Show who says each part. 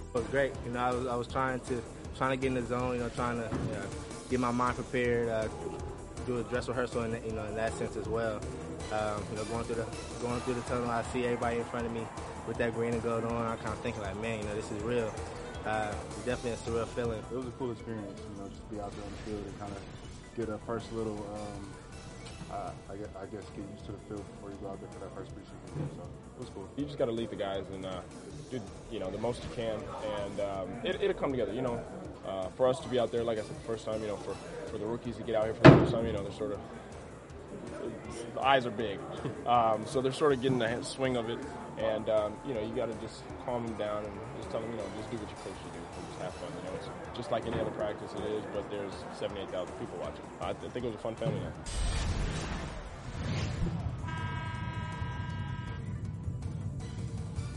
Speaker 1: It was great. I was trying to get in the zone. Trying to get my mind prepared, do a dress rehearsal in that sense as well. Going through the tunnel, I see everybody in front of me with that green and gold on. I'm kind of thinking like, man, this is real. It's definitely a surreal feeling.
Speaker 2: It was a cool experience, just to be out there on the field and kind of get a first little, I guess, get used to the field before you go out there for that first preseason game. So it was cool.
Speaker 3: You just got to lead the guys and do the most you can, and it'll come together. For us to be out there, like I said, the first time, for the rookies to get out here for the first time, they're sort of the eyes are big, so they're sort of getting the swing of it, and you got to just calm them down and just tell them, just do what your coach should do, and just have fun. It's just like any other practice it is, but there's 78,000 people watching. I think it was a fun family night.